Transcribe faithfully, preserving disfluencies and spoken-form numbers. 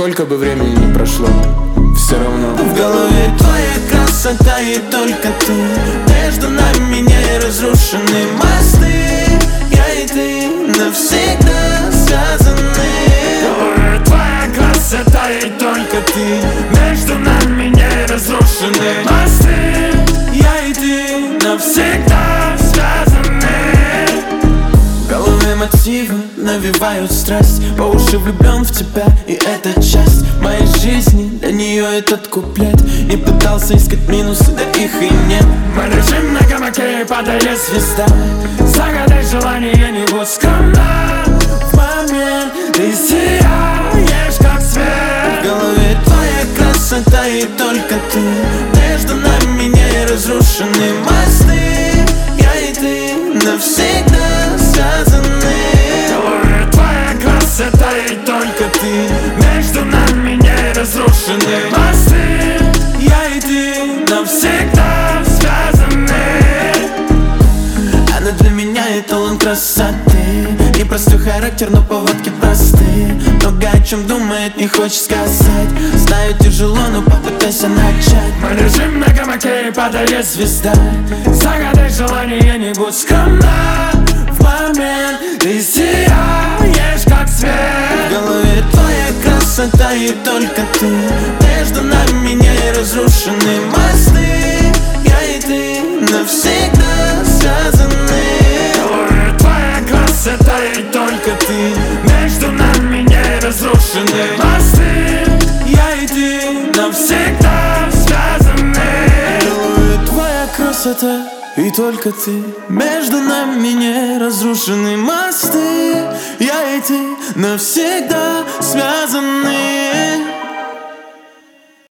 Сколько бы времени ни прошло, все равно в голове твоя красота и только ты. Между нами не разрушены мосты. Я и ты навсегда связаны. В голове твоя красота и только ты. Между нами не разрушены мосты. Я и ты навсегда связаны. В голове мотивы навевают страсть. По уши влюблен в тебя, и это часть моей жизни. Для нее этот куплет. Не пытался искать минусы, да их и нет. Мы лежим на гамаке и падает звезда. Загадай желание, не будь скромна. В момент ты сияешь, как свет. В голове твоя красота и только ты. Между нами не разрушены мосты. Я и ты навсегда связаны. В голове твоя красота и только ты. Между нами не разрушены мосты. Я и ты навсегда связаны. Она для меня эталон красоты. Непростой характер, но поводки простые. Много о чем думает, не хочет сказать. Знаю, тяжело, но попытайся начать. Мы лежим на гамаке и падает звезда. Загадай желание, не будь скромна. В момент ты сияешь, как свет. В голове твоя красота и только ты. Между нами не разрушены мосты. Я и ты навсегда связаны. В голове твоя красота и только ты. Между нами не разрушены мосты. Я и ты навсегда связаны. В голове твоя красота и только ты. Между нами не разрушены мосты. Я и ты навсегда связаны.